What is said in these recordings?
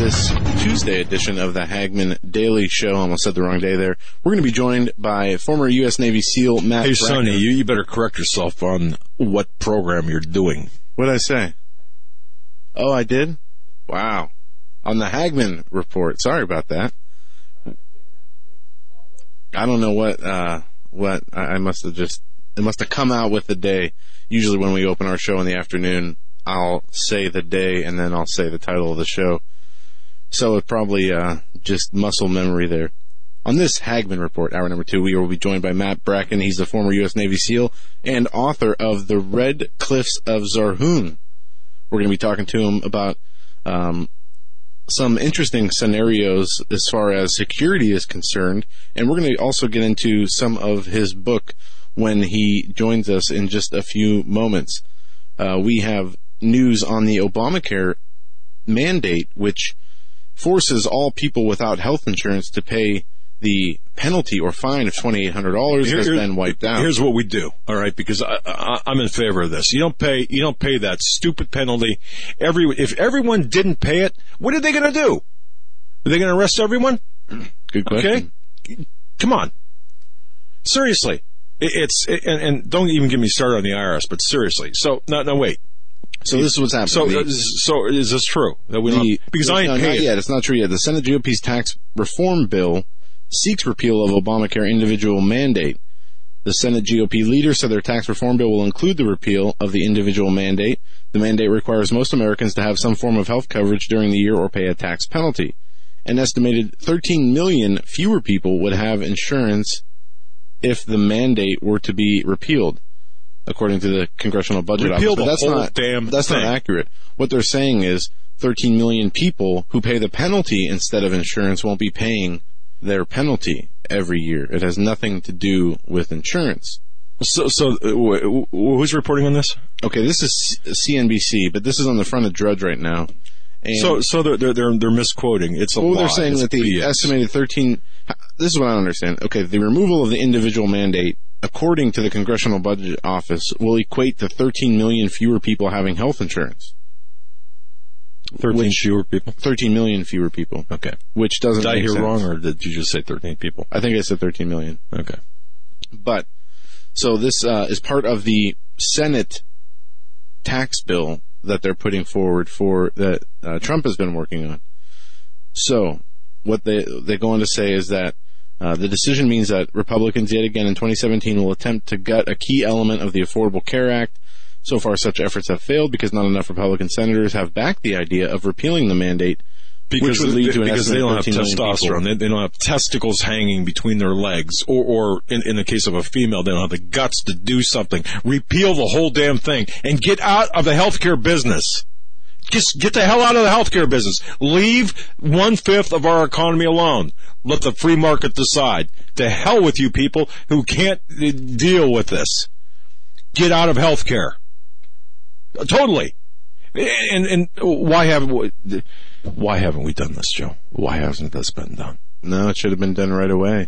this Tuesday edition of the Hagmann Daily Show. Almost said the wrong day there. We're going to be joined by former U.S. Navy SEAL Matt Hey, Bracken. Sonny, you better correct yourself on what program you're doing. What did I say? Oh, I did? Wow. On the Hagmann Report. Sorry about that. I don't know what I must have just, it must have come out with the day. Usually when we open our show in the afternoon, I'll say the day and then I'll say the title of the show. So it probably just muscle memory there. On this Hagmann Report, hour number 2, we will be joined by Matt Bracken. He's the former U.S. Navy SEAL and author of The Red Cliffs of Zarhun. We're going to be talking to him about some interesting scenarios as far as security is concerned, and we're going to also get into some of his book when he joins us in just a few moments. We have news on the Obamacare mandate, which forces all people without health insurance to pay the penalty or fine of $2,800 has been wiped out. Here's what we do, all right? Because I'm in favor of this. You don't pay that stupid penalty. If everyone didn't pay it, what are they going to do? Are they going to arrest everyone? Good question. Okay, come on. Seriously, and don't even get me started on the IRS. But seriously, so no wait. So this is what's happening. So is this true that we don't? Because I ain't paid. Not yet. It's not true yet. The Senate GOP's tax reform bill seeks repeal of Obamacare individual mandate. The Senate GOP leader said their tax reform bill will include the repeal of the individual mandate. The mandate requires most Americans to have some form of health coverage during the year or pay a tax penalty. An estimated 13 million fewer people would have insurance if the mandate were to be repealed, according to the Congressional Budget Office. Repeal But that's not accurate. What they're saying is 13 million people who pay the penalty instead of insurance won't be paying their penalty every year. It has nothing to do with insurance. So who's reporting on this? Okay, this is CNBC, but this is on the front of Drudge right now. And so they're misquoting. It's a lie. They're saying that the BS. Estimated 13. This is what I don't understand. Okay, the removal of the individual mandate, according to the Congressional Budget Office, will equate to 13 million fewer people having health insurance. 13 million fewer people. Okay. Which doesn't make sense. Did I hear wrong, or did you just say 13 people? I think I said 13 million. Okay. But, so this is part of the Senate tax bill that they're putting forward that Trump has been working on. So, what they go on to say is that the decision means that Republicans yet again in 2017 will attempt to gut a key element of the Affordable Care Act. So far, such efforts have failed because not enough Republican senators have backed the idea of repealing the mandate, which would lead to an because they don't have 13 million testosterone. They don't have testicles hanging between their legs, or in the case of a female, they don't have the guts to do something. Repeal the whole damn thing and get out of the healthcare business. Just get the hell out of the healthcare business. Leave 1/5 of our economy alone. Let the free market decide. To hell with you people who can't deal with this. Get out of healthcare. Totally. And why haven't we done this, Joe? Why hasn't this been done? No, it should have been done right away.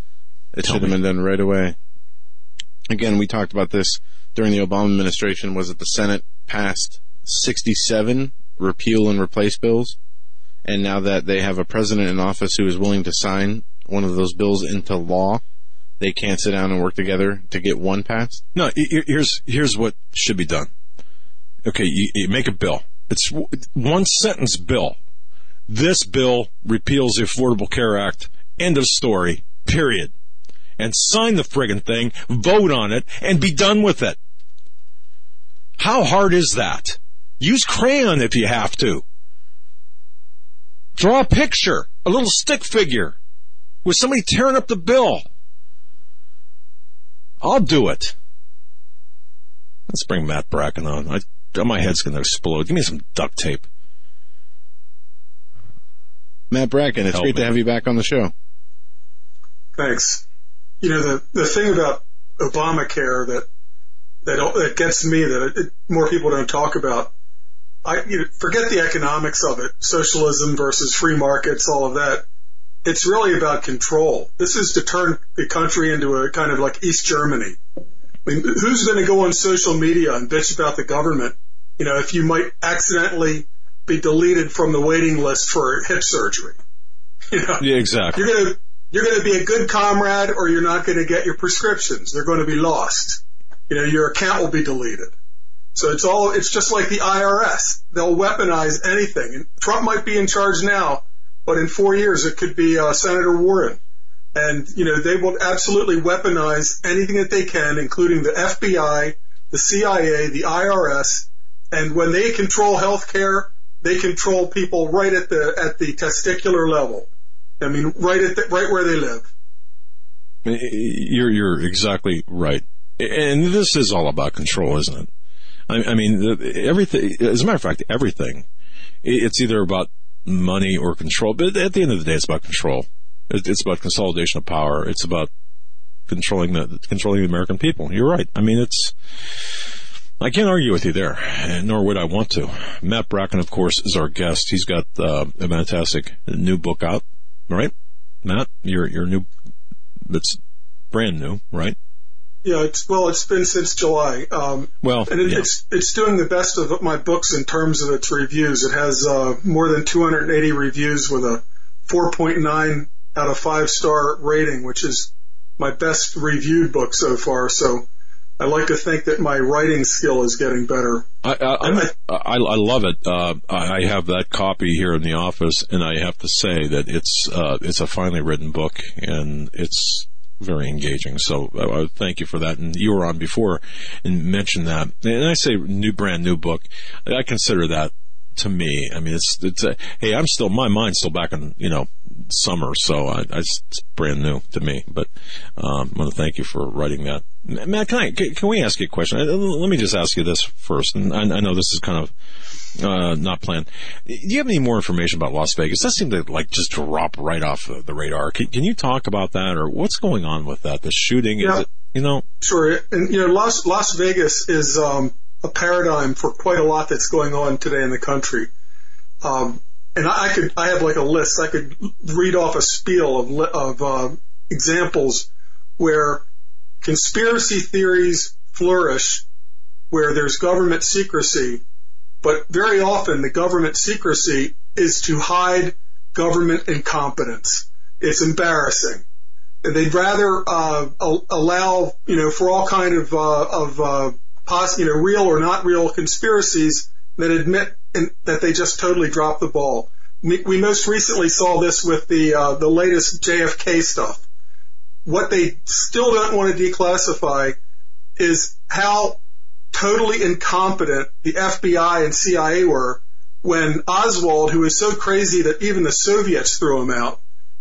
Again, we talked about this during the Obama administration. Was it the Senate passed 67 repeal and replace bills? And now that they have a president in office who is willing to sign one of those bills into law, they can't sit down and work together to get one passed? No, here's what should be done. Okay, you make a bill. It's one sentence bill. This bill repeals the Affordable Care Act. End of story. Period. And sign the friggin' thing, vote on it, and be done with it. How hard is that? Use crayon if you have to. Draw a picture, a little stick figure, with somebody tearing up the bill. I'll do it. Let's bring Matt Bracken on. My head's going to explode. Give me some duct tape. Matt Bracken, it's great to have you back on the show. Thanks. You know, the thing about Obamacare that gets me, that more people don't talk about, forget the economics of it, socialism versus free markets, all of that. It's really about control. This is to turn the country into a kind of like East Germany. I mean, who's going to go on social media and bitch about the government? You know, if you might accidentally be deleted from the waiting list for hip surgery. Yeah, exactly. You're going to be a good comrade, or you're not going to get your prescriptions. They're going to be lost. Your account will be deleted. So it's just like the IRS. They'll weaponize anything. And Trump might be in charge now, but in 4 years it could be Senator Warren. And, they will absolutely weaponize anything that they can, including the FBI, the CIA, the IRS. And when they control healthcare, they control people right at the testicular level. I mean, right where they live. You're exactly right. And this is all about control, isn't it? I mean, everything, as a matter of fact, everything, it's either about money or control, but at the end of the day, it's about control. It's about consolidation of power. It's about controlling the American people. You're right. I mean, I can't argue with you there, nor would I want to. Matt Bracken, of course, is our guest. He's got a fantastic new book out, right? Matt, your new, it's brand new, right? Yeah, it's been since July. It's doing the best of my books in terms of its reviews. It has more than 280 reviews with a 4.9 out of 5-star rating, which is my best reviewed book so far. So I like to think that my writing skill is getting better. I love it. I have that copy here in the office, and I have to say that it's a finely written book, and it's very engaging. So I thank you for that. And you were on before and mentioned that. And I say brand new book. I consider that, to me, I mean, hey, my mind's still back in, summer. So it's brand new to me, but, I want to thank you for writing that. Matt, can we ask you a question? Let me just ask you this first. And I know this is kind of, not planned. Do you have any more information about Las Vegas? That seemed to just drop right off the radar. Can you talk about that, or what's going on with that? The shooting, yeah, is it, Sure. And, Las Vegas is, a paradigm for quite a lot that's going on today in the country. And I have like a list. I could read off a spiel of examples where conspiracy theories flourish, where there's government secrecy, but very often the government secrecy is to hide government incompetence. It's embarrassing. And they'd rather allow, for all kind of real or not real conspiracies than admit that they just totally dropped the ball. We most recently saw this with the latest JFK stuff. What they still don't want to declassify is how totally incompetent the FBI and CIA were when Oswald, who was so crazy that even the Soviets threw him out,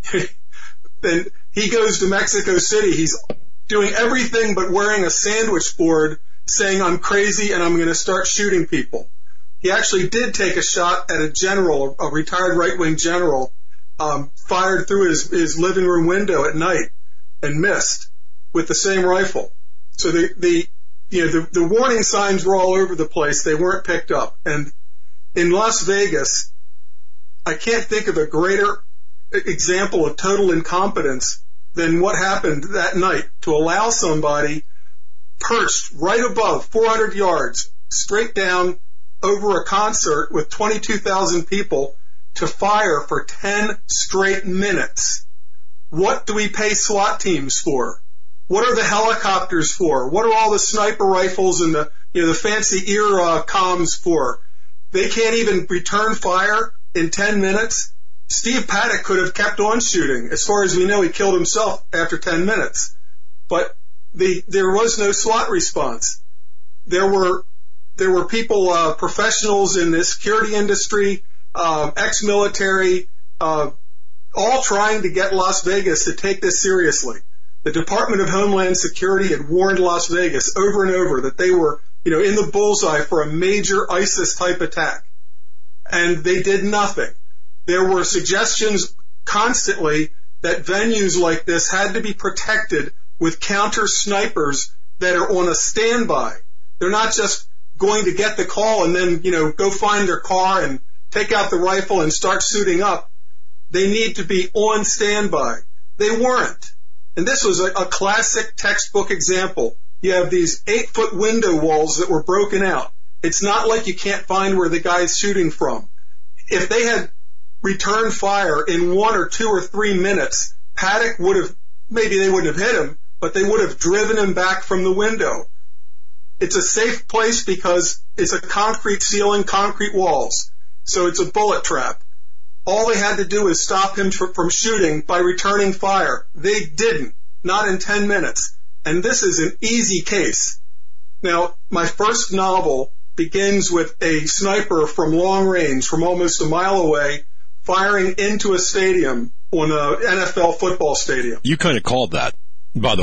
then he goes to Mexico City. He's doing everything but wearing a sandwich board saying, "I'm crazy and I'm going to start shooting people." He actually did take a shot at a general, a retired right-wing general, fired through his living room window at night and missed with the same rifle. So the warning signs were all over the place. They weren't picked up. And in Las Vegas, I can't think of a greater example of total incompetence than what happened that night to allow somebody perched right above 400 yards straight down over a concert with 22,000 people to fire for 10 straight minutes. What do we pay SWAT teams for? What are the helicopters for? What are all the sniper rifles and the fancy ear comms for? They can't even return fire in 10 minutes. Steve Paddock could have kept on shooting. As far as we know, he killed himself after 10 minutes. But there was no SWAT response. There were people, professionals in the security industry, ex-military, all trying to get Las Vegas to take this seriously. The Department of Homeland Security had warned Las Vegas over and over that they were, in the bullseye for a major ISIS-type attack. And they did nothing. There were suggestions constantly that venues like this had to be protected with counter snipers that are on a standby. They're not just going to get the call and then, go find their car and take out the rifle and start suiting up. They need to be on standby. They weren't. And this was a classic textbook example. You have these 8-foot window walls that were broken out. It's not like you can't find where the guy's shooting from. if they had returned fire in 1 or 2 or 3 minutes, Paddock would have, maybe they wouldn't have hit him, but they would have driven him back from the window. It's a safe place because it's a concrete ceiling, concrete walls. So it's a bullet trap. All they had to do is stop him from shooting by returning fire. They didn't, not in 10 minutes. And this is an easy case. Now, my first novel begins with a sniper from long range, from almost a mile away, firing into a stadium, on an NFL football stadium. You kind of called that, by the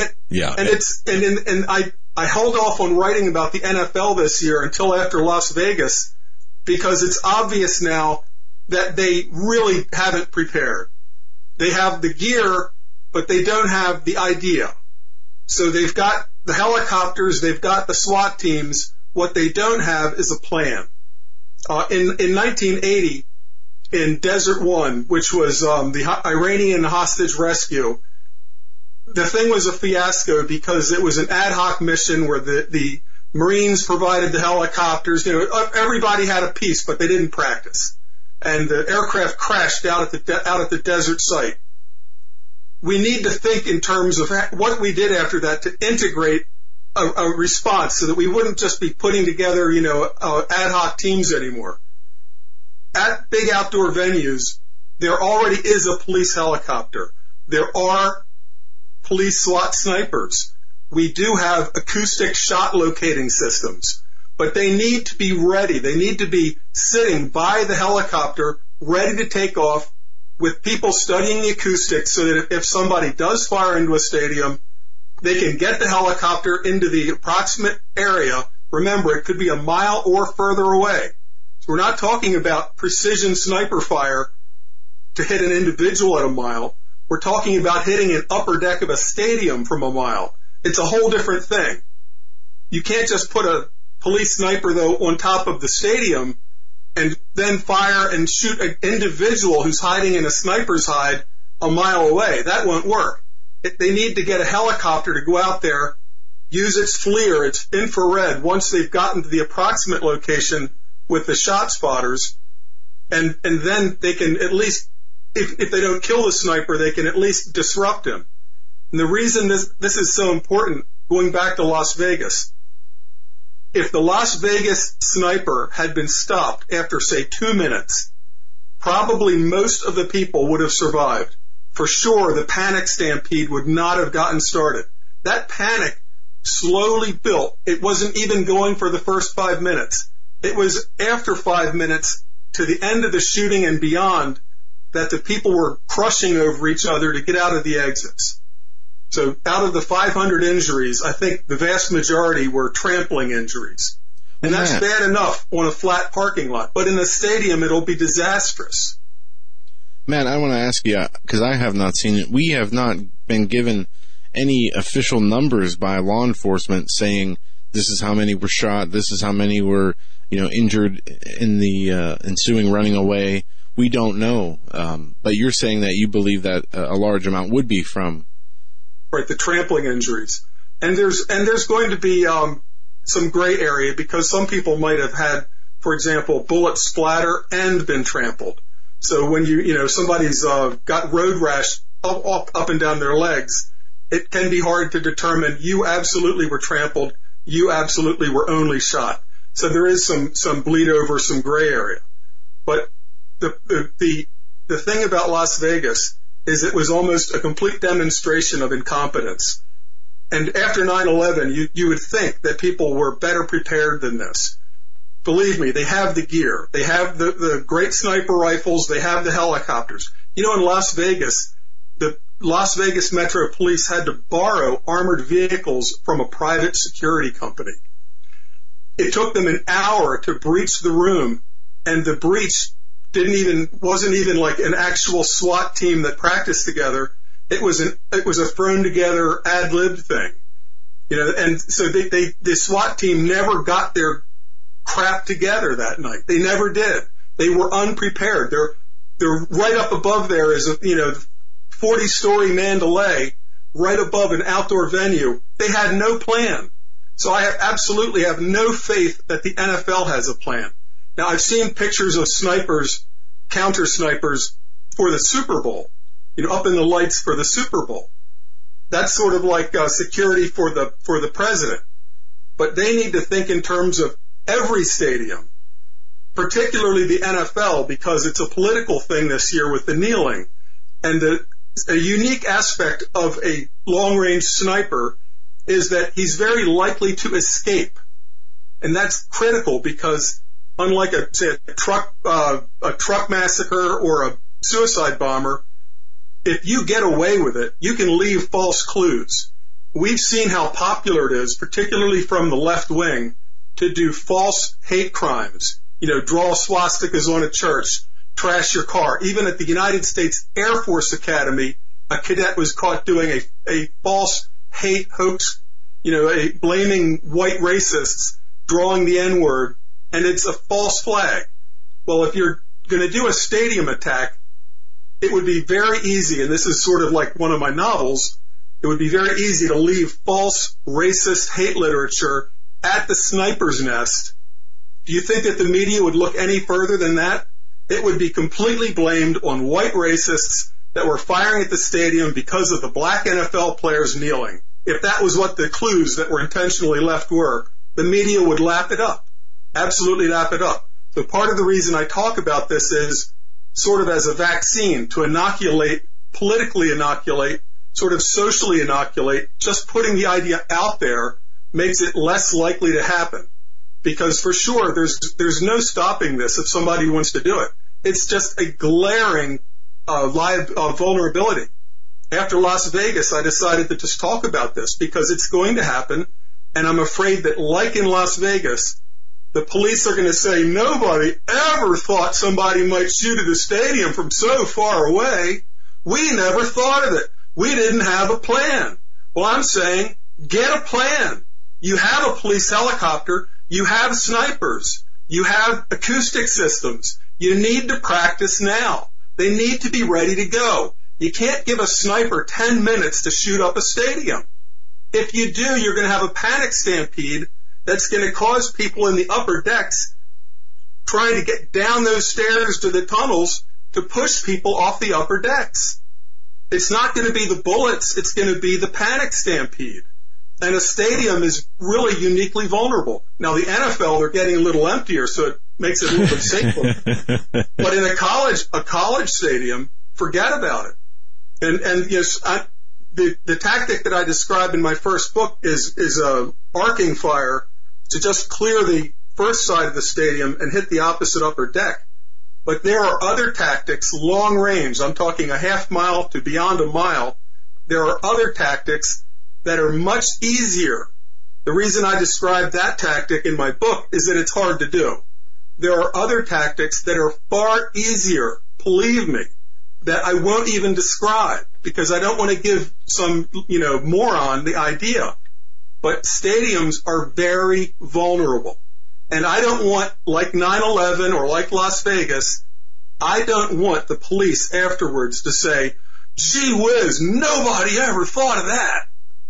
way. And I held off on writing about the NFL this year until after Las Vegas, because it's obvious now that they really haven't prepared. They have the gear, but they don't have the idea. So they've got the helicopters, they've got the SWAT teams. What they don't have is a plan. In 1980, in Desert One, which was the Iranian hostage rescue, the thing was a fiasco because it was an ad hoc mission where the Marines provided the helicopters. You know, everybody had a piece, but they didn't practice, and the aircraft crashed out at the desert site. We need to think in terms of what we did after that to integrate a response, so that we wouldn't just be putting together, ad hoc teams anymore. At big outdoor venues, there already is a police helicopter. There are police SWAT snipers. We do have acoustic shot locating systems, but they need to be ready. They need to be sitting by the helicopter, ready to take off, with people studying the acoustics, so that if somebody does fire into a stadium, they can get the helicopter into the approximate area. Remember, it could be a mile or further away. So we're not talking about precision sniper fire to hit an individual at a mile. We're talking about hitting an upper deck of a stadium from a mile. It's a whole different thing. You can't just put a police sniper, though, on top of the stadium and then fire and shoot an individual who's hiding in a sniper's hide a mile away. That won't work. They need to get a helicopter to go out there, use its FLIR, its infrared, once they've gotten to the approximate location with the shot spotters, and then they can at least, if they don't kill the sniper, they can at least disrupt him. And the reason this is so important, going back to Las Vegas, if the Las Vegas sniper had been stopped after, say, 2 minutes, probably most of the people would have survived. For sure, the panic stampede would not have gotten started. That panic slowly built. It wasn't even going for the first 5 minutes. It was after 5 minutes to the end of the shooting and beyond that the people were crushing over each other to get out of the exits. So out of the 500 injuries, I think the vast majority were trampling injuries. And that's bad enough on a flat parking lot. But in a stadium, it'll be disastrous. Matt, I want to ask you, because I have not seen it. We have not been given any official numbers by law enforcement saying this is how many were shot, this is how many were, injured in the ensuing running away. We don't know. But you're saying that you believe that a large amount would be from the trampling injuries. And there's going to be some gray area, because some people might have had, for example, bullet splatter and been trampled. So when somebody's got road rash up and down their legs, it can be hard to determine you absolutely were trampled, you absolutely were only shot. So there is some bleed over, some gray area. But the thing about Las Vegas is it was almost a complete demonstration of incompetence. And after 9/11, you would think that people were better prepared than this. Believe me, they have the gear. They have the great sniper rifles. They have the helicopters. In Las Vegas, the Las Vegas Metro Police had to borrow armored vehicles from a private security company. It took them an hour to breach the room, and the breach wasn't even like an actual SWAT team that practiced together. It was a thrown together ad lib thing, and so the SWAT team never got their crap together that night. They never did. They were unprepared. They're right up above there is 40-story Mandalay, right above an outdoor venue. They had no plan. So I absolutely have no faith that the NFL has a plan. Now, I've seen pictures of snipers, counter snipers for the Super Bowl, up in the lights for the Super Bowl. That's sort of like security for the president. But they need to think in terms of every stadium, particularly the NFL, because it's a political thing this year with the kneeling. And a unique aspect of a long-range sniper is that he's very likely to escape. And that's critical because unlike a truck massacre or a suicide bomber, if you get away with it, you can leave false clues. We've seen how popular it is, particularly from the left wing, to do false hate crimes. Draw swastikas on a church, trash your car. Even at the United States Air Force Academy, a cadet was caught doing a false hate hoax, blaming white racists, drawing the N-word, and it's a false flag. Well, if you're going to do a stadium attack, it would be very easy, and this is sort of like one of my novels, it would be very easy to leave false racist hate literature at the sniper's nest. Do you think that the media would look any further than that? It would be completely blamed on white racists that were firing at the stadium because of the black NFL players kneeling. If that was what the clues that were intentionally left were, the media would lap it up. Absolutely lap it up. So part of the reason I talk about this is sort of as a vaccine to inoculate, politically inoculate, sort of socially inoculate. Just putting the idea out there makes it less likely to happen. Because for sure, there's no stopping this if somebody wants to do it. It's just a glaring vulnerability. After Las Vegas, I decided to just talk about this because it's going to happen, and I'm afraid that, like in Las Vegas, the police are going to say, nobody ever thought somebody might shoot at the stadium from so far away. We never thought of it. We didn't have a plan. Well, I'm saying, get a plan. You have a police helicopter. You have snipers. You have acoustic systems. You need to practice now. They need to be ready to go. You can't give a sniper 10 minutes to shoot up a stadium. If you do, you're going to have a panic stampede that's going to cause people in the upper decks trying to get down those stairs to the tunnels to push people off the upper decks. It's not going to be the bullets. It's going to be the panic stampede. And a stadium is really uniquely vulnerable. Now, the NFL, they're getting a little emptier, so it makes it a little bit safer. But in a college stadium, forget about it. And yes, the tactic that I described in my first book is a arcing fire to just clear the first side of the stadium and hit the opposite upper deck. But there are other tactics, long range. I'm talking a half mile to beyond a mile. There are other tactics that are much easier. The reason I describe that tactic in my book is that it's hard to do. There are other tactics that are far easier, believe me, that I won't even describe because I don't want to give some, moron the idea. But stadiums are very vulnerable. And I don't want, like 9/11 or like Las Vegas, I don't want the police afterwards to say, gee whiz, nobody ever thought of that.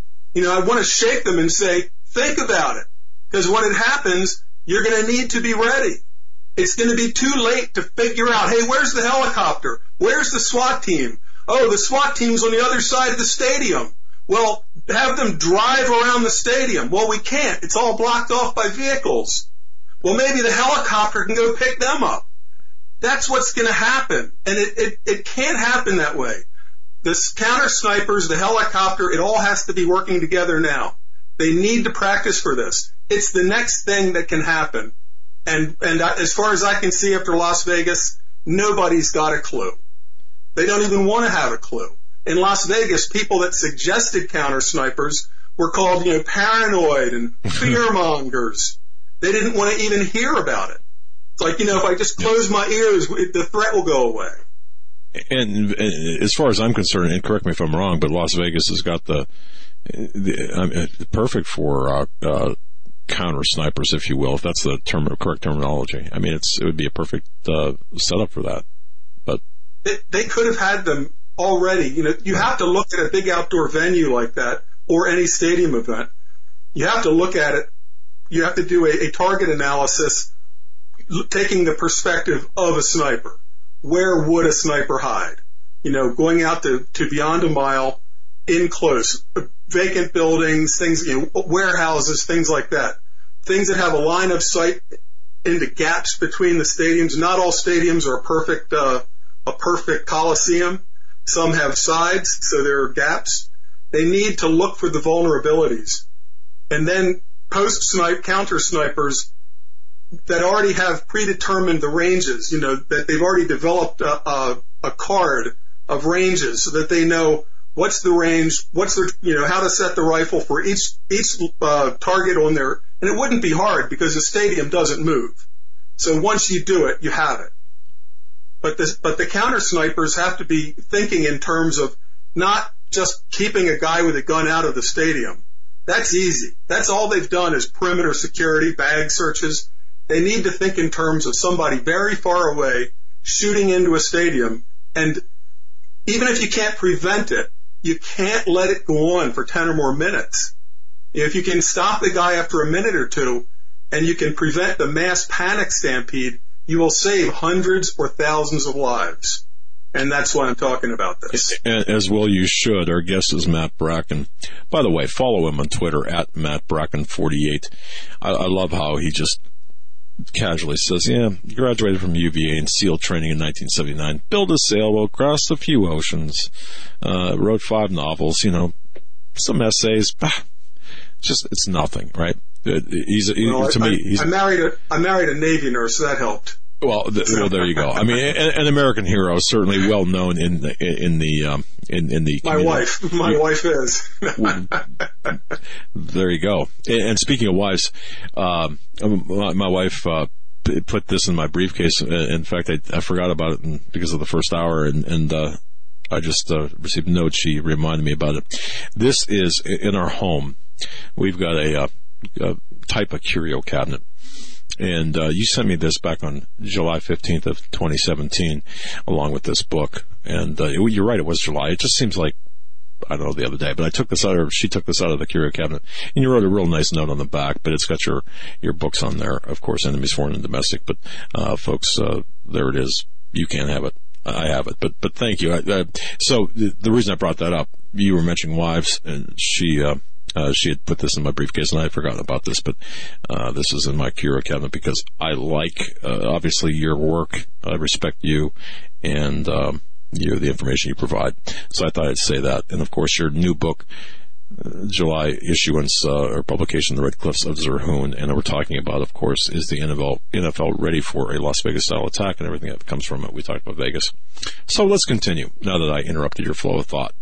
I want to shake them and say, think about it. Because when it happens, you're going to need to be ready. It's going to be too late to figure out, hey, where's the helicopter? Where's the SWAT team? Oh, the SWAT team's on the other side of the stadium. Well, have them drive around the stadium. Well, we can't. It's all blocked off by vehicles. Well, maybe the helicopter can go pick them up. That's what's going to happen. And it can't happen that way. The counter snipers, the helicopter, it all has to be working together now. They need to practice for this. It's the next thing that can happen. And as far as I can see after Las Vegas, nobody's got a clue. They don't even want to have a clue. In Las Vegas, people that suggested counter snipers were called, paranoid and fearmongers. They didn't want to even hear about it. It's like, if I just close my ears, the threat will go away. And as far as I'm concerned, and correct me if I'm wrong, but Las Vegas has got the perfect for counter snipers, if you will, if that's the correct terminology. I mean, it would be a perfect setup for that. But they could have had them already. You have to look at a big outdoor venue like that or any stadium event. You have to look at it. You have to do a target analysis. taking the perspective of a sniper. Where would a sniper hide? Going out to beyond a mile, in close, vacant buildings, things, warehouses, things like that. Things that have a line of sight into gaps between the stadiums. Not all stadiums are a perfect coliseum. Some have sides, so there are gaps. They need to look for the vulnerabilities. And then counter snipers that already have predetermined the ranges, that they've already developed a card of ranges so that they know what's the range, how to set the rifle for each target on there. And it wouldn't be hard because the stadium doesn't move. So once you do it, you have it. But the counter snipers have to be thinking in terms of not just keeping a guy with a gun out of the stadium. That's easy. That's all they've done is perimeter security, bag searches. They need to think in terms of somebody very far away shooting into a stadium. And even if you can't prevent it, you can't let it go on for 10 or more minutes. If you can stop the guy after a minute or two and you can prevent the mass panic stampede, you will save hundreds or thousands of lives. And that's why I'm talking about this. As well you should. Our guest is Matt Bracken. By the way, follow him on Twitter at MattBracken48. I love how he just casually says, graduated from UVA in SEAL training in 1979, built a sailboat, crossed a few oceans, wrote 5 novels, some essays. It's nothing, right? I married a Navy nurse, so that helped. Well, there you go. I mean, an American hero, certainly well known in the My wife is. There you go. And speaking of wives, my wife put this in my briefcase. In fact, I forgot about it because of the first hour, and I just received a note. She reminded me about it. This is in our home. We've got a type of curio cabinet. And you sent me this back on July 15th of 2017, along with this book. And you're right, it was July. It just seems like, I don't know, the other day. But she took this out of the curio cabinet. And you wrote a real nice note on the back, but it's got your books on there, of course, Enemies, Foreign and Domestic. But folks, there it is. You can't have it. I have it. But thank you. So the reason I brought that up, you were mentioning wives, and she had put this in my briefcase, and I had forgotten about this, but this is in my curio cabinet because I like, obviously, your work. I respect you and the information you provide. So I thought I'd say that. And, of course, your new book, July issuance or publication, The Red Cliffs of Zerhoon, and we're talking about, of course, is the NFL ready for a Las Vegas-style attack and everything that comes from it. We talked about Vegas. So let's continue, now that I interrupted your flow of thought.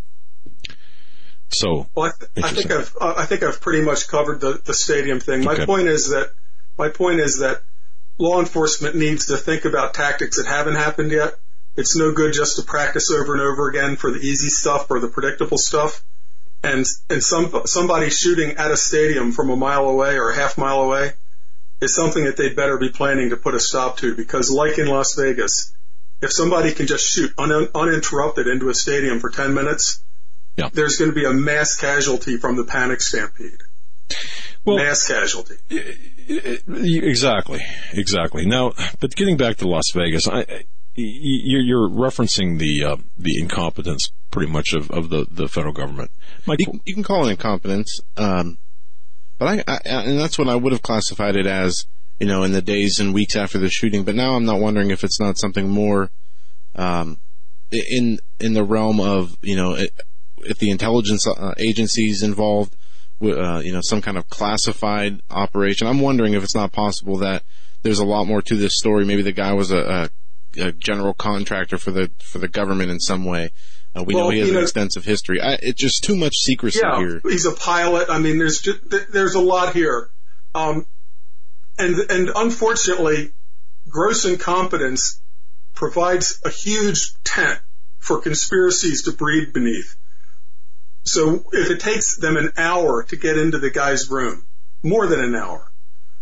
So, well, I think I've pretty much covered the stadium thing. My point is that law enforcement needs to think about tactics that haven't happened yet. It's no good just to practice over and over again for the easy stuff or the predictable stuff. And somebody shooting at a stadium from a mile away or a half mile away is something that they'd better be planning to put a stop to, because like in Las Vegas, if somebody can just shoot uninterrupted into a stadium for 10 minutes, there's going to be a mass casualty from the panic stampede. Well, mass casualty. Exactly. Now, but getting back to Las Vegas, you're referencing the incompetence pretty much of the federal government. You can call it incompetence, but and that's what I would have classified it as, in the days and weeks after the shooting. But now I'm not wondering if it's not something more in the realm of, if the intelligence agencies involved, some kind of classified operation. I'm wondering if it's not possible that there's a lot more to this story. Maybe the guy was a general contractor for the government in some way. We know he has an extensive history. It's just too much secrecy here. He's a pilot. I mean, there's a lot here, and unfortunately, gross incompetence provides a huge tent for conspiracies to breed beneath. So if it takes them an hour to get into the guy's room, more than an hour,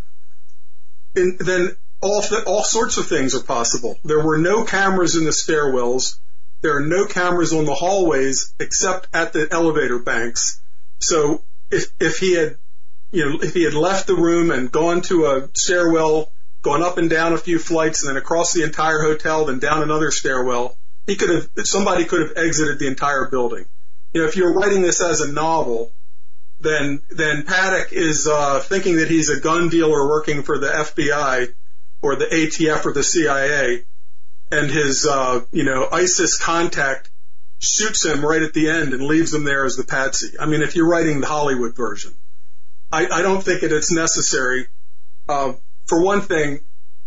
then all sorts of things are possible. There were no cameras in the stairwells. There are no cameras on the hallways except at the elevator banks. So if he had left the room and gone to a stairwell gone up and down a few flights, and then across the entire hotel, then down another stairwell. Somebody could have exited the entire building. If you're writing this as a novel, then Paddock is thinking that he's a gun dealer working for the FBI or the ATF or the CIA, and his ISIS contact shoots him right at the end and leaves him there as the patsy. I mean, if you're writing the Hollywood version, I don't think it's necessary. For one thing,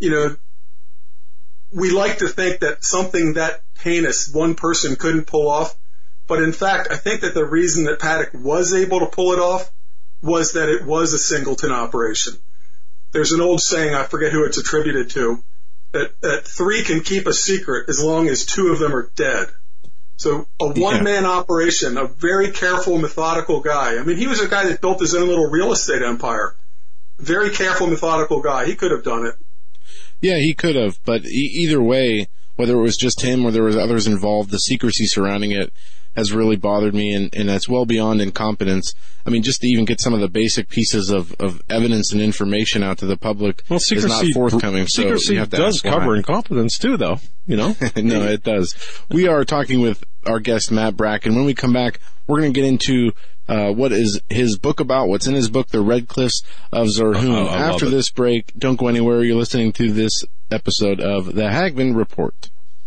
we like to think that something that heinous one person couldn't pull off, but in fact, I think that the reason that Paddock was able to pull it off was that it was a singleton operation. There's an old saying, I forget who it's attributed to, that three can keep a secret as long as two of them are dead. So a one-man operation, a very careful, methodical guy. I mean, he was a guy that built his own little real estate empire. Very careful, methodical guy. He could have done it. Yeah, he could have, but either way, whether it was just him or there was others involved, the secrecy surrounding it has really bothered me, and that's well beyond incompetence. I mean, just to even get some of the basic pieces of evidence and information out to the public is not forthcoming. Secrecy does cover incompetence too, though, No, it does. We are talking with our guest, Matt Bracken. When we come back, we're going to get into what is his book about, what's in his book, The Red Cliffs of Zerhoun. After this break, don't go anywhere. You're listening to this episode of The Hagmann Report.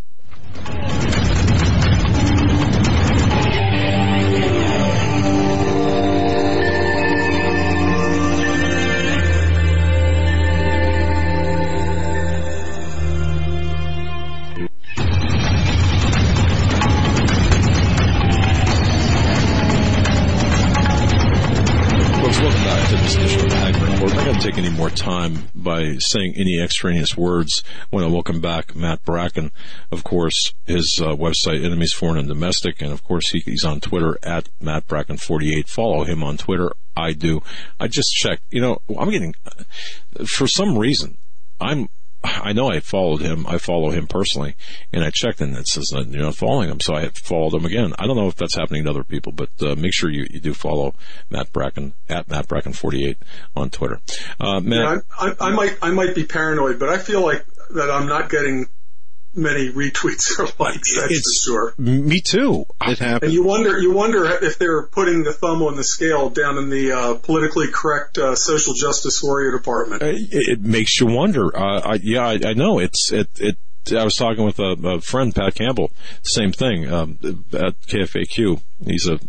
Take any more time by saying any extraneous words. I want to welcome back Matt Bracken. Of course, his website, Enemies Foreign and Domestic, and of course he's on Twitter at MattBracken48. Follow him on Twitter. I do. I just checked. I'm getting, for some reason, I know I followed him. I follow him personally, and I checked, and it says you're not following him, so I followed him again. I don't know if that's happening to other people, but make sure you do follow Matt Bracken at MattBracken48 on Twitter. Matt, I might be paranoid, but I feel like that I'm not getting many retweets or likes. That's for sure. Me too. It happens. And you wonder if they're putting the thumb on the scale down in the politically correct social justice warrior department. It makes you wonder. I know. I was talking with a friend, Pat Campbell. Same thing at KFAQ. He's a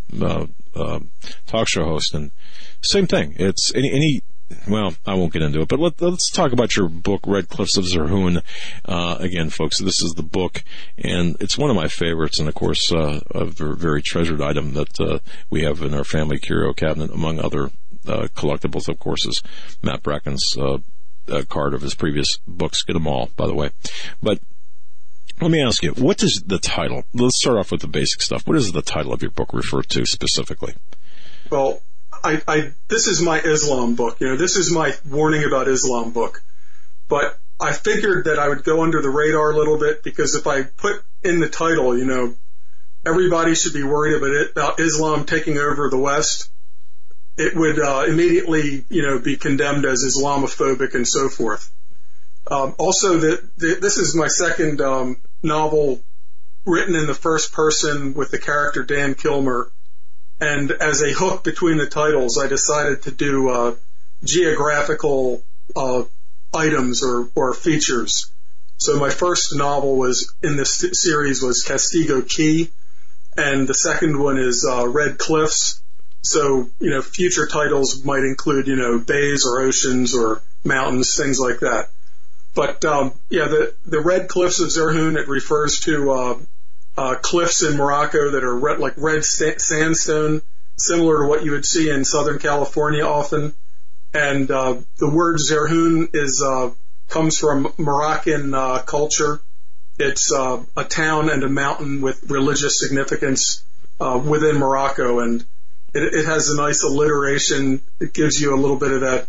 talk show host, and same thing. It's any. Well, I won't get into it, but let's talk about your book, Red Cliffs of Zerhoun. Again, folks, this is the book, and it's one of my favorites, and of course, a very treasured item that we have in our family curio cabinet, among other collectibles, of course, is Matt Bracken's card of his previous books. Get them all, by the way. But let me ask you, what is the title? Let's start off with the basic stuff. What does the title of your book refer to specifically? Well, this is my Islam book. This is my warning about Islam book. But I figured that I would go under the radar a little bit, because if I put in the title, everybody should be worried about Islam taking over the West, it would immediately, be condemned as Islamophobic and so forth. Also, this is my second novel written in the first person with the character Dan Kilmer. And as a hook between the titles, I decided to do geographical items or features. So my first novel was in this series was Castigo Key, and the second one is Red Cliffs. So, future titles might include, bays or oceans or mountains, things like that. But, the Red Cliffs of Zerhoun, it refers to cliffs in Morocco that are like red sandstone, similar to what you would see in Southern California often. And the word Zerhoun comes from Moroccan culture. It's a town and a mountain with religious significance within Morocco, and it has a nice alliteration. It gives you a little bit of that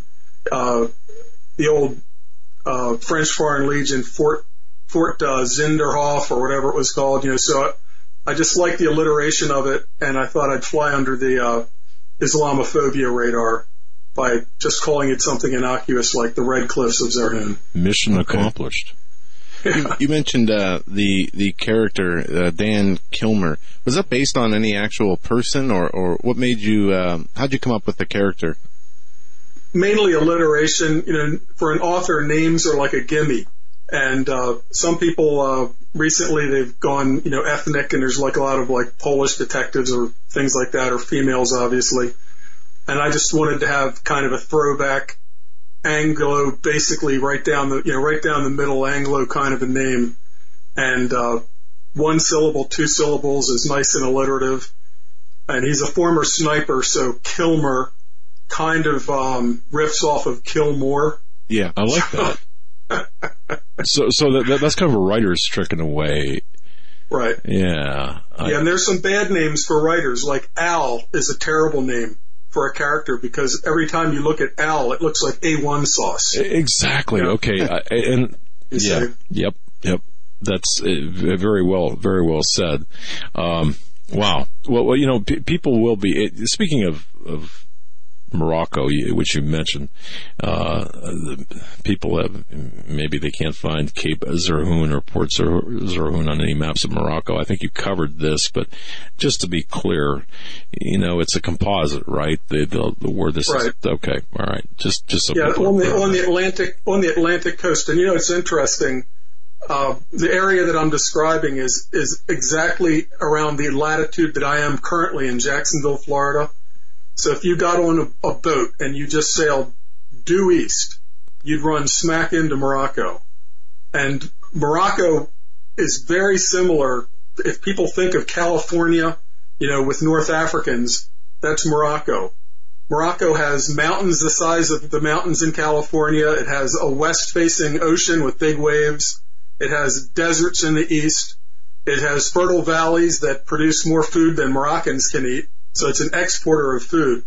the old French Foreign Legion Fort Zinderhof or whatever it was called, so I just like the alliteration of it, and I thought I'd fly under the Islamophobia radar. by just calling it something innocuous like the Red Cliffs of Zerhun. Mission accomplished. You mentioned the character Dan Kilmer. Was that based on any actual person, or what made you? How'd you come up with the character? Mainly alliteration. For an author, names are like a gimme, and some people recently they've gone ethnic, and there's like a lot of like Polish detectives or things like that, or females obviously. And I just wanted to have kind of a throwback Anglo, basically right down the middle Anglo kind of a name, and 1 syllable, 2 syllables is nice and alliterative. And he's a former sniper, so Kilmer kind of riffs off of Kilmore. Yeah, I like that. so that's kind of a writer's trick in a way. Right. Yeah. And there's some bad names for writers, like Al is a terrible name for a character because every time you look at Al, it looks like A1 sauce. Exactly. Yeah. Okay. Yep. That's very well said. Wow. Well, people will be, speaking of Morocco, which you mentioned, people have, maybe they can't find Cape Zerhun or Port Zerhun on any maps of Morocco. I think you covered this, but just to be clear, it's a composite, right? The word this right. Is okay. All right. Just so on the Atlantic coast, and it's interesting. The area that I'm describing is exactly around the latitude that I am currently in Jacksonville, Florida. So if you got on a boat and you just sailed due east, you'd run smack into Morocco. And Morocco is very similar. If people think of California, with North Africans, that's Morocco. Morocco has mountains the size of the mountains in California. It has a west-facing ocean with big waves. It has deserts in the east. It has fertile valleys that produce more food than Moroccans can eat. So it's an exporter of food.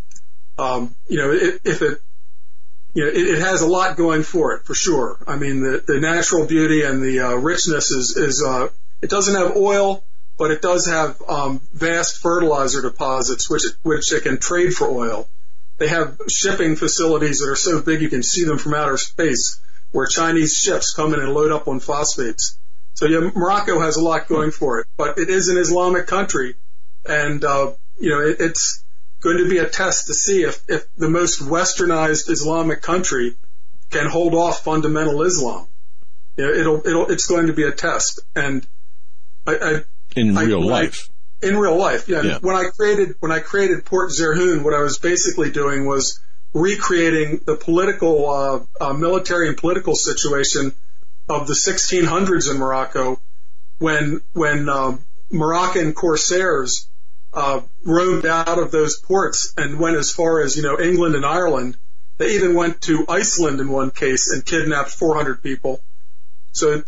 It has a lot going for it, for sure. I mean, the natural beauty and the richness is it doesn't have oil, but it does have vast fertilizer deposits, which it can trade for oil. They have shipping facilities that are so big you can see them from outer space, where Chinese ships come in and load up on phosphates. So Morocco has a lot going for it, but it is an Islamic country, and it's going to be a test to see if the most westernized Islamic country can hold off fundamental Islam. It's going to be a test, and in real life. In real life, yeah. When I created Port Zerhun, what I was basically doing was recreating the political, military and political situation of the 1600s in Morocco, when Moroccan corsairs roamed out of those ports and went as far as England and Ireland. They even went to Iceland in one case and kidnapped 400 people. So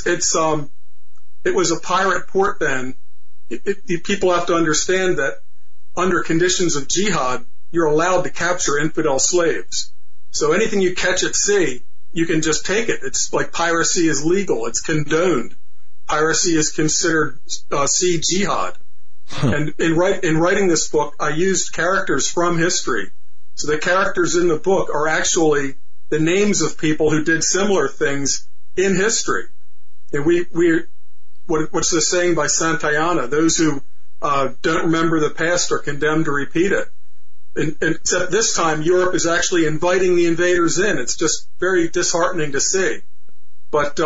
it was a pirate port then. People have to understand that under conditions of jihad, you're allowed to capture infidel slaves. So anything you catch at sea, you can just take it. It's like piracy is legal. It's condoned. Piracy is considered sea jihad. Huh. And in writing this book, I used characters from history. So the characters in the book are actually the names of people who did similar things in history. And what's the saying by Santayana? Those who don't remember the past are condemned to repeat it. And except this time, Europe is actually inviting the invaders in. It's just very disheartening to see. But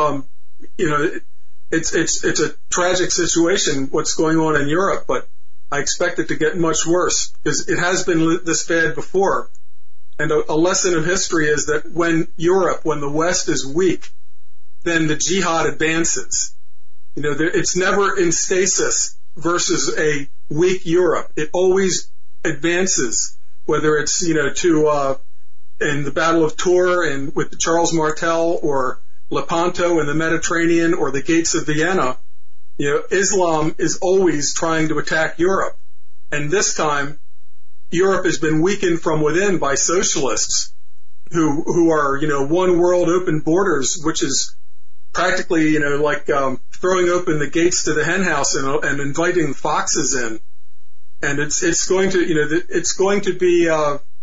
it's a tragic situation what's going on in Europe. But I expect it to get much worse because it has been this bad before. And a lesson of history is that when the West is weak, then the jihad advances. It's never in stasis versus a weak Europe. It always advances, whether it's, in the Battle of Tours and with Charles Martel or Lepanto in the Mediterranean or the gates of Vienna. Islam is always trying to attack Europe. And this time, Europe has been weakened from within by socialists who are, one world open borders, which is practically, like throwing open the gates to the hen house and inviting foxes in. And it's going to be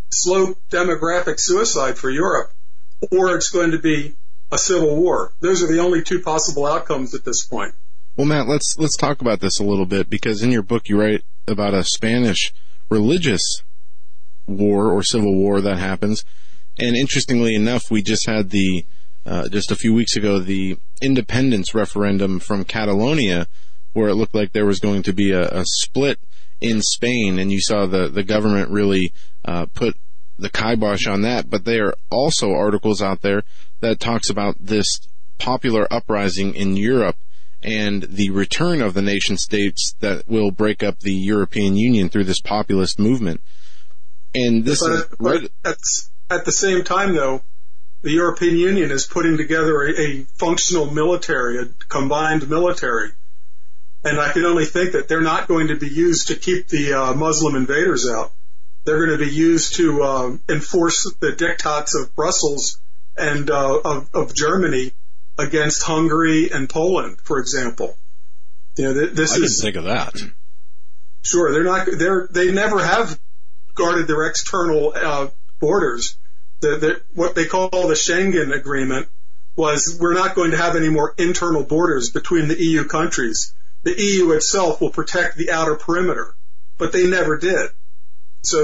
slow demographic suicide for Europe, or it's going to be a civil war. Those are the only two possible outcomes at this point. Well, Matt, let's talk about this a little bit, because in your book you write about a Spanish religious war or civil war that happens. And interestingly enough, we just had just a few weeks ago, the independence referendum from Catalonia, where it looked like there was going to be a split in Spain, and you saw the government really put the kibosh on that. But there are also articles out there that talks about this popular uprising in Europe and the return of the nation states that will break up the European Union through this populist movement. And this but at the same time, though, the European Union is putting together a functional military, a combined military. And I can only think that they're not going to be used to keep the Muslim invaders out. They're going to be used to enforce the diktats of Brussels and of Germany against Hungary and Poland, for example. You know, I didn't think of that. Sure, they never have guarded their external borders. What they call the Schengen Agreement was, we're not going to have any more internal borders between the EU countries. The EU itself will protect the outer perimeter, but they never did. So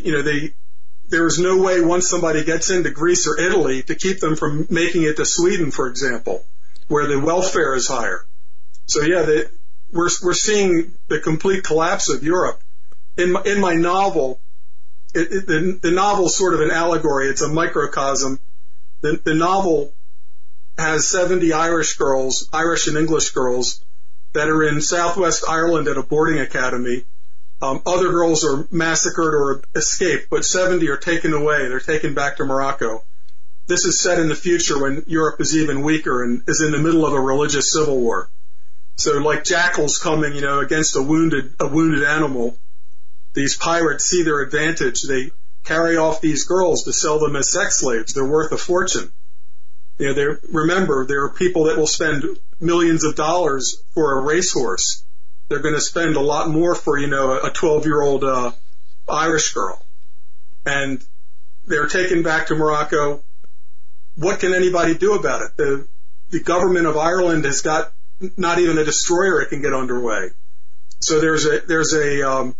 there is no way once somebody gets into Greece or Italy to keep them from making it to Sweden, for example, where the welfare is higher. So yeah, we're seeing the complete collapse of Europe. In my novel, the novel is sort of an allegory. It's a microcosm. The novel has 70 Irish and English girls, that are in Southwest Ireland at a boarding academy. Other girls are massacred or escape, but 70 are taken away. They're taken back to Morocco. This is set in the future when Europe is even weaker and is in the middle of a religious civil war. So like jackals coming, against a wounded animal, these pirates see their advantage. They carry off these girls to sell them as sex slaves. They're worth a fortune. Remember, there are people that will spend millions of dollars for a racehorse. They're going to spend a lot more for, a 12-year-old Irish girl. And they're taken back to Morocco. What can anybody do about it? The government of Ireland has got not even a destroyer it can get underway. So there's a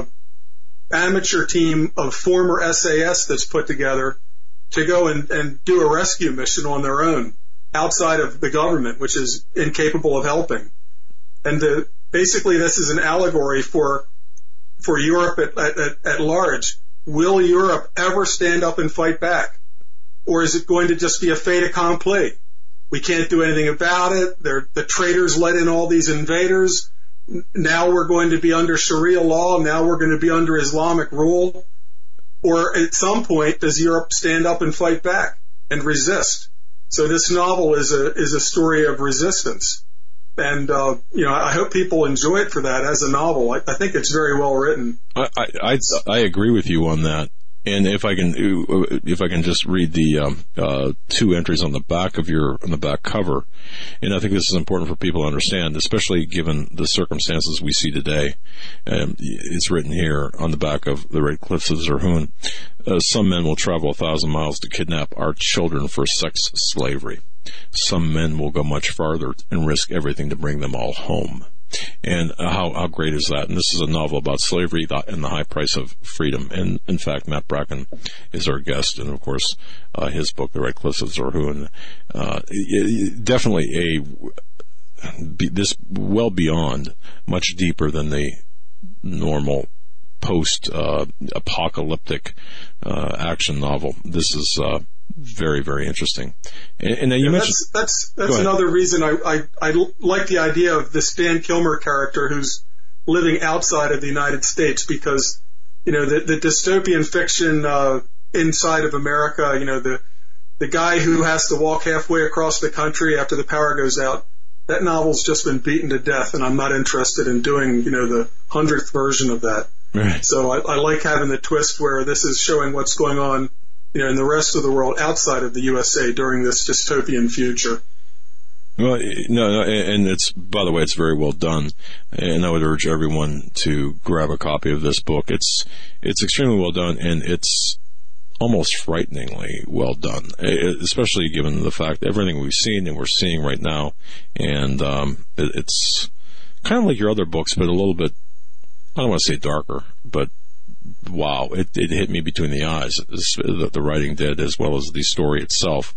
amateur team of former SAS that's put together to go and do a rescue mission on their own outside of the government, which is incapable of helping. And basically this is an allegory for Europe at large. Will Europe ever stand up and fight back? Or is it going to just be a fait accompli? We can't do anything about it. The traitors let in all these invaders. Now we're going to be under Sharia law. Now we're going to be under Islamic rule. Or at some point, does Europe stand up and fight back and resist? So this novel is a story of resistance. And, I hope people enjoy it for that as a novel. I think it's very well written. I agree with you on that. And if I can just read the two entries on the back cover, and I think this is important for people to understand, especially given the circumstances we see today. It's written here on the back of The Red Cliffs of Zerhun. Some men will travel 1,000 miles to kidnap our children for sex slavery. Some men will go much farther and risk everything to bring them all home. And how great is that? And this is a novel about slavery and the high price of freedom. And in fact, Matt Bracken is our guest, and of course, his book, The Red Cliffs of Zerhun, definitely this well beyond, much deeper than the normal post-apocalyptic action novel. This is very, very interesting. And you mentioned that's another reason I like the idea of this Dan Kilmer character who's living outside of the United States, because the dystopian fiction inside of America, the guy who has to walk halfway across the country after the power goes out, that novel's just been beaten to death, and I'm not interested in doing the 100th version of that. Right. So I like having the twist where this is showing what's going on in the rest of the world outside of the USA during this dystopian future. Well, no, and by the way, it's very well done, and I would urge everyone to grab a copy of this book. It's extremely well done, and it's almost frighteningly well done, especially given the fact that everything we've seen and we're seeing right now. And it's kind of like your other books, but a little bit, I don't want to say darker, but wow, it hit me between the eyes, the writing did, as well as the story itself.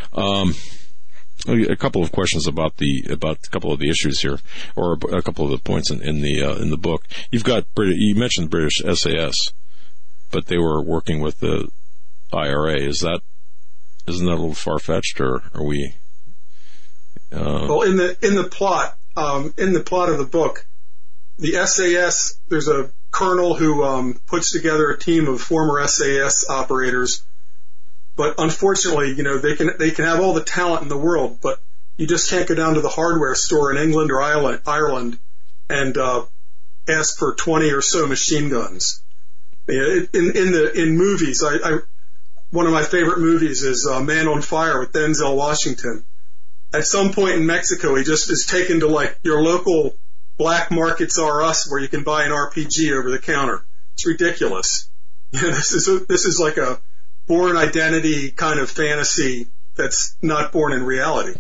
A couple of questions about a couple of the issues here, or a couple of the points in the book. You mentioned British SAS, but they were working with the IRA. Isn't that a little far-fetched, or are we? Well, in the plot of the book, the SAS, there's a colonel who puts together a team of former SAS operators, but unfortunately, they can have all the talent in the world, but you just can't go down to the hardware store in England or Ireland and ask for 20 or so machine guns. In movies, one of my favorite movies is Man on Fire with Denzel Washington. At some point in Mexico, he just is taken to like your local black markets are us, where you can buy an RPG over the counter. It's ridiculous. This is like a Bourne Identity kind of fantasy that's not born in reality.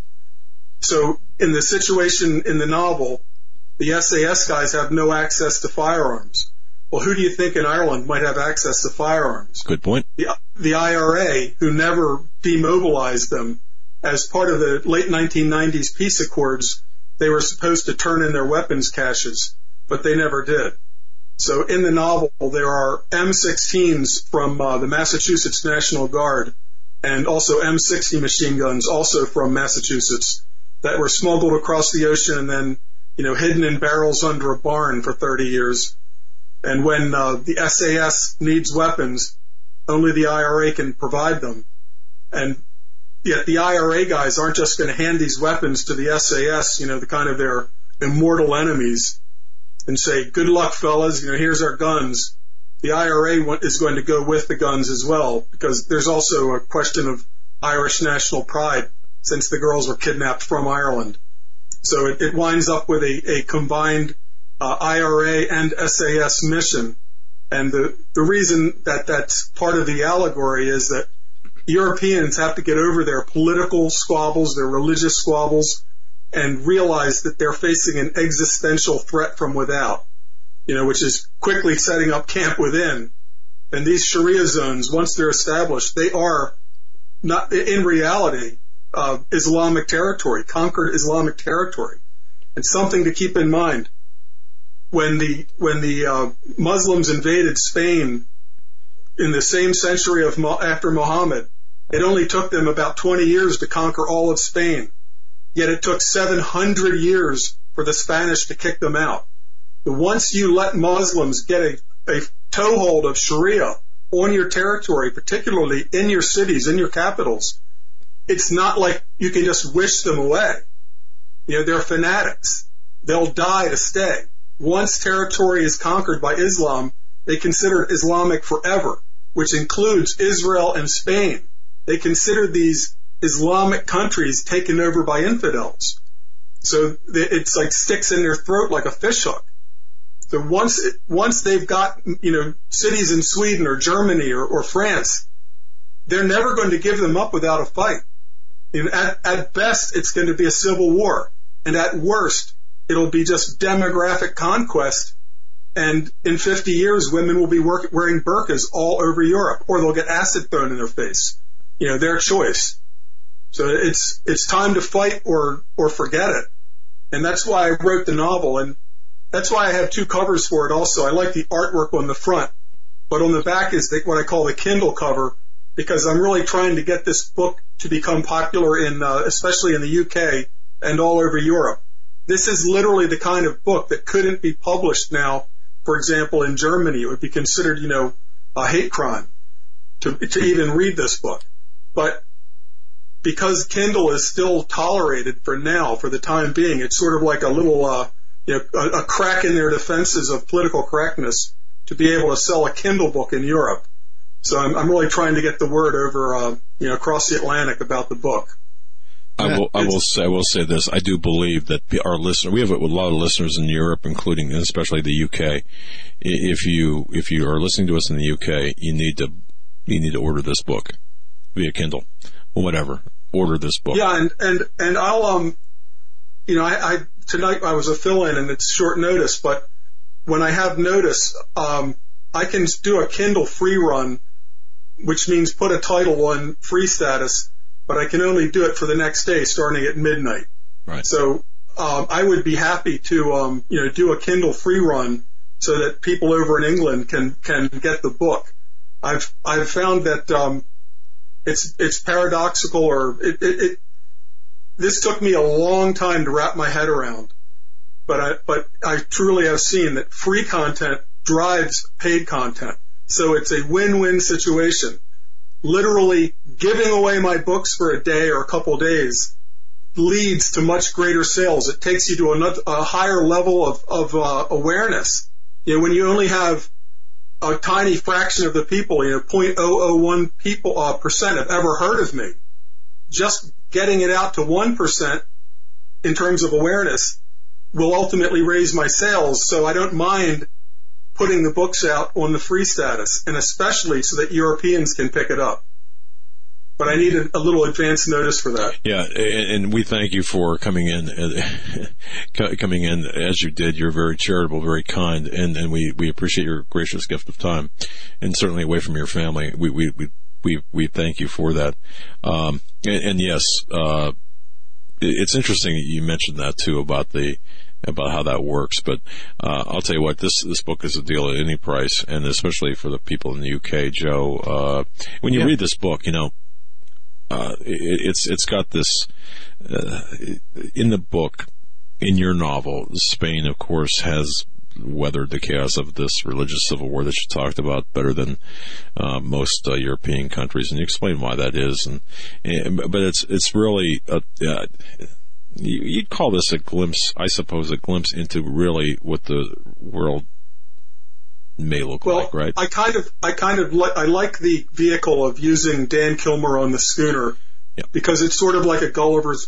So in the situation in the novel, the SAS guys have no access to firearms. Well, who do you think in Ireland might have access to firearms? Good point. The IRA, who never demobilized them. As part of the late 1990s peace accords, they were supposed to turn in their weapons caches, but they never did. So in the novel, there are M16s from the Massachusetts National Guard and also M60 machine guns, also from Massachusetts, that were smuggled across the ocean and then, hidden in barrels under a barn for 30 years. And when the SAS needs weapons, only the IRA can provide them. And yet the IRA guys aren't just going to hand these weapons to the SAS, the kind of their immortal enemies, and say, good luck, fellas, here's our guns. The IRA is going to go with the guns as well, because there's also a question of Irish national pride, since the girls were kidnapped from Ireland. So it winds up with a combined IRA and SAS mission. And the reason that that's part of the allegory is that Europeans have to get over their political squabbles, their religious squabbles, and realize that they're facing an existential threat from without, which is quickly setting up camp within. And these Sharia zones, once they're established, they are not, in reality, Islamic territory, conquered Islamic territory. And something to keep in mind, when the Muslims invaded Spain in the same century after Muhammad, it only took them about 20 years to conquer all of Spain. Yet it took 700 years for the Spanish to kick them out. But once you let Muslims get a toehold of Sharia on your territory, particularly in your cities, in your capitals, it's not like you can just wish them away. They're fanatics. They'll die to stay. Once territory is conquered by Islam, they consider it Islamic forever, which includes Israel and Spain. They consider these Islamic countries taken over by infidels. So it's like sticks in their throat like a fishhook. So once they've got, cities in Sweden or Germany or France, they're never going to give them up without a fight. At best, it's going to be a civil war. And at worst, it'll be just demographic conquest. And in 50 years, women will be wearing burqas all over Europe, or they'll get acid thrown in their face. Their choice. So it's time to fight or forget it. And that's why I wrote the novel, and that's why I have two covers for it also. I like the artwork on the front, but on the back is what I call the Kindle cover, because I'm really trying to get this book to become popular especially in the UK and all over Europe. This is literally the kind of book that couldn't be published now. For example, in Germany, it would be considered, a hate crime to even read this book. But because Kindle is still tolerated for the time being, it's sort of like a little, a crack in their defenses of political correctness to be able to sell a Kindle book in Europe. So I'm really trying to get the word over, across the Atlantic about the book. I will say this. I do believe that our listener, we have a lot of listeners in Europe, including and especially the UK. If you are listening to us in the UK, you need to you need to order this book via Kindle, whatever. Order this book. Yeah, and I'll I tonight I was a fill-in and it's short notice, but when I have notice, I can do a Kindle free run, which means put a title on free status, but I can only do it for the next day starting at midnight. Right. So I would be happy to do a Kindle free run so that people over in England can get the book. I've found that it's paradoxical, or this took me a long time to wrap my head around, but I truly have seen that free content drives paid content. So it's a win-win situation. Literally giving away my books for a day or a couple of days leads to much greater sales. It takes you to a higher level of awareness. When you only have a tiny fraction of the people, 0.001 percent have ever heard of me, just getting it out to 1% in terms of awareness will ultimately raise my sales. So I don't mind putting the books out on the free status, and especially so that Europeans can pick it up. But I need a little advance notice for that. Yeah, and we thank you for coming in as you did. You're very charitable, very kind, and we appreciate your gracious gift of time, and certainly away from your family. We thank you for that. And yes, it's interesting that you mentioned that too about how that works. But I'll tell you what, this book is a deal at any price, and especially for the people in the UK, Joe. When you read this book, it's got this in the book. In your novel, Spain, of course, has weathered the chaos of this religious civil war that you talked about better than most European countries, and you explain why that is. But it's really you'd call this a glimpse, I suppose, into really what the world may look like, right? I like the vehicle of using Dan Kilmer on the schooner, because it's sort of like a Gulliver's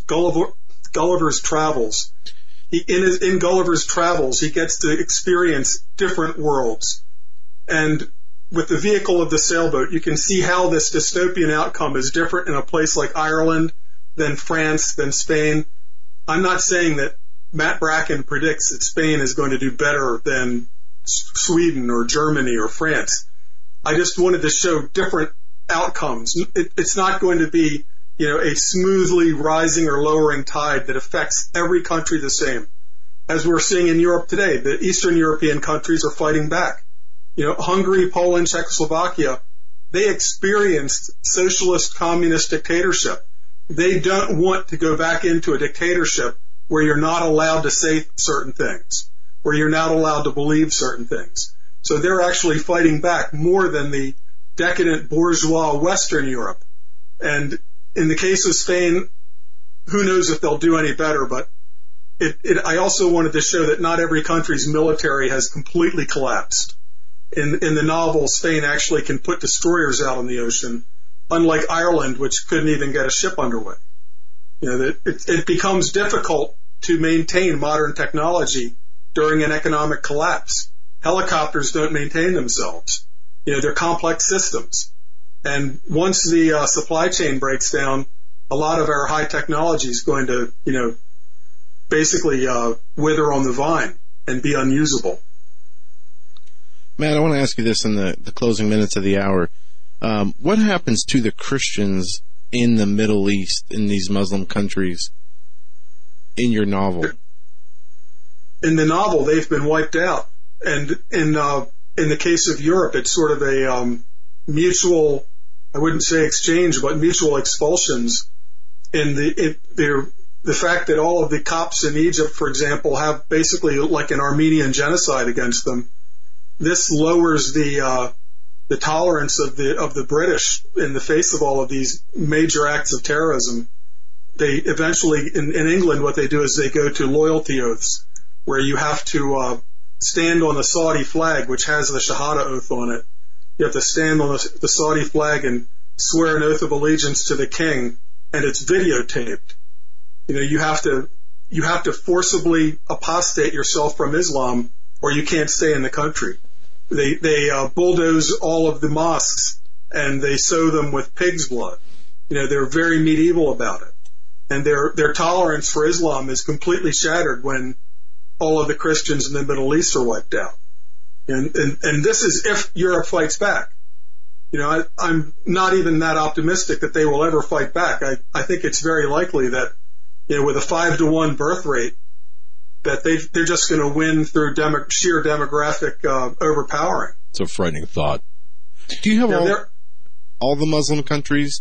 Travels. In Gulliver's Travels, he gets to experience different worlds, and with the vehicle of the sailboat, you can see how this dystopian outcome is different in a place like Ireland than France, than Spain. I'm not saying that Matt Bracken predicts that Spain is going to do better than Sweden or Germany or France. I just wanted to show different outcomes. It's not going to be, a smoothly rising or lowering tide that affects every country the same. As we're seeing in Europe today, the Eastern European countries are fighting back. Hungary, Poland, Czechoslovakia, they experienced socialist communist dictatorship. They don't want to go back into a dictatorship where you're not allowed to say certain things, where you're not allowed to believe certain things. So they're actually fighting back more than the decadent bourgeois Western Europe. And in the case of Spain, who knows if they'll do any better, but I also wanted to show that not every country's military has completely collapsed. In the novel, Spain actually can put destroyers out on the ocean, unlike Ireland, which couldn't even get a ship underway. It becomes difficult to maintain modern technology during an economic collapse. Helicopters don't maintain themselves. They're complex systems. And once the supply chain breaks down, a lot of our high technology is going to, basically wither on the vine and be unusable. Matt, I want to ask you this in the closing minutes of the hour. What happens to the Christians in the Middle East, in these Muslim countries, in your novel? In the novel, they've been wiped out. And in the case of Europe, it's sort of a mutual, I wouldn't say exchange, but mutual expulsions. In the fact that all of the Copts in Egypt, for example, have basically like an Armenian genocide against them, this lowers the tolerance of the British in the face of all of these major acts of terrorism. They eventually, in England, what they do is they go to loyalty oaths, where you have to stand on the Saudi flag, which has the Shahada oath on it. You have to stand on the Saudi flag and swear an oath of allegiance to the king, and it's videotaped. You have to forcibly apostate yourself from Islam, or you can't stay in the country. They bulldoze all of the mosques and they sow them with pig's blood. They're very medieval about it. And their tolerance for Islam is completely shattered when all of the Christians in the Middle East are wiped out. And this is if Europe fights back. I'm not even that optimistic that they will ever fight back. I think it's very likely that, with a 5-to-1 birth rate, that they're just going to win through sheer demographic overpowering. It's a frightening thought. Do you have all the Muslim countries,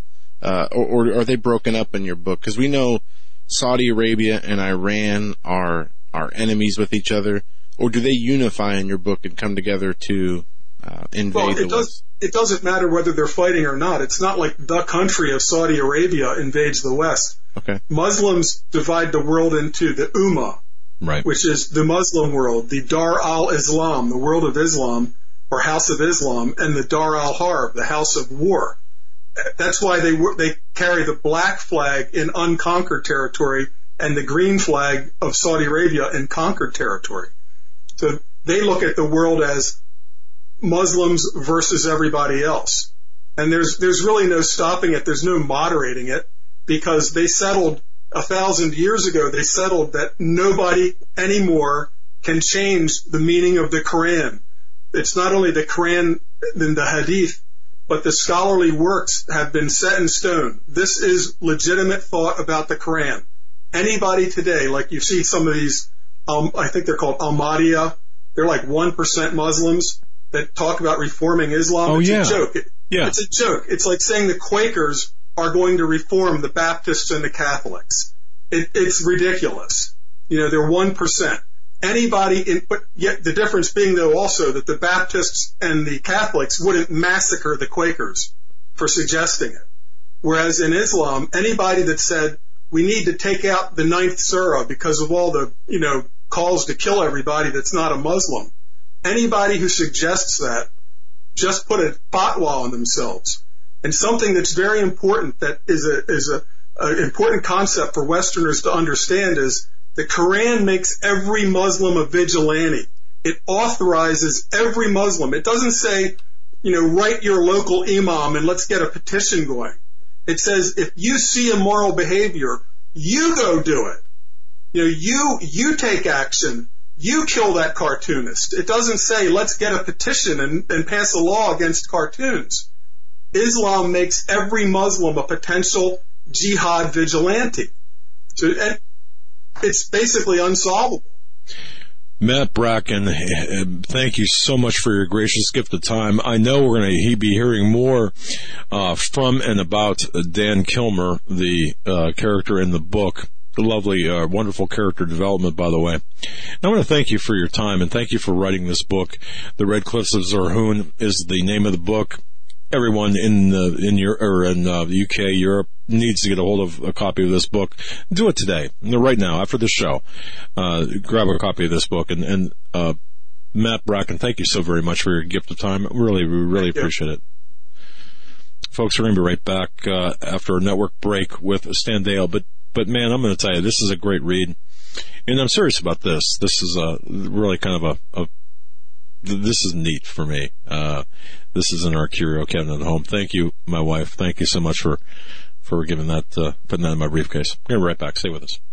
or are they broken up in your book? Because we know Saudi Arabia and Iran are enemies with each other, or do they unify in your book and come together to invade the West? It doesn't matter whether they're fighting or not. It's not like the country of Saudi Arabia invades the West. Okay. Muslims divide the world into the Ummah, right, which is the Muslim world, the Dar al-Islam, the world of Islam, or House of Islam, and the Dar al-Harb, the House of War. That's why they carry the black flag in unconquered territory and the green flag of Saudi Arabia in conquered territory. So they look at the world as Muslims versus everybody else. And there's really no stopping it. There's no moderating it, because they settled 1,000 years ago, they settled that nobody anymore can change the meaning of the Quran. It's not only the Quran and the Hadith, but the scholarly works have been set in stone. This is legitimate thought about the Quran. Anybody today, like you see some of these, I think they're called Ahmadiyya, they're like 1% Muslims that talk about reforming Islam. Oh, it's yeah. a joke. Yeah. It's a joke. It's like saying the Quakers are going to reform the Baptists and the Catholics. It's ridiculous. They're 1%. But yet the difference being, though, also that the Baptists and the Catholics wouldn't massacre the Quakers for suggesting it. Whereas in Islam, anybody that said, we need to take out the 9th surah because of all the, calls to kill everybody that's not a Muslim, anybody who suggests that just put a fatwa on themselves. And something that's very important, that is a important concept for Westerners to understand, is the Quran makes every Muslim a vigilante. It authorizes every Muslim. It doesn't say, write your local imam and let's get a petition going. It says, if you see immoral behavior, you go do it. You take action. You kill that cartoonist. It doesn't say, let's get a petition and pass a law against cartoons. Islam makes every Muslim a potential jihad vigilante. So it's basically unsolvable. Matt Bracken, thank you so much for your gracious gift of time. I know we're going to be hearing more from and about Dan Kilmer, the character in the book. Lovely, wonderful character development, by the way. I want to thank you for your time, and thank you for writing this book. The Red Cliffs of Zerhoun is the name of the book. Everyone in the UK, Europe, needs to get a hold of a copy of this book. Do it today, right now, after the show. Grab a copy of this book. And Matt Bracken, thank you so very much for your gift of time. We really appreciate it. Folks, we're going to be right back after a network break with Stan Dale. But man, I'm going to tell you, this is a great read. And I'm serious about this. This is really kind of this is neat for me. This is in our curio cabinet at home. Thank you, my wife. Thank you so much for giving that, putting that in my briefcase. We're going to be right back. Stay with us.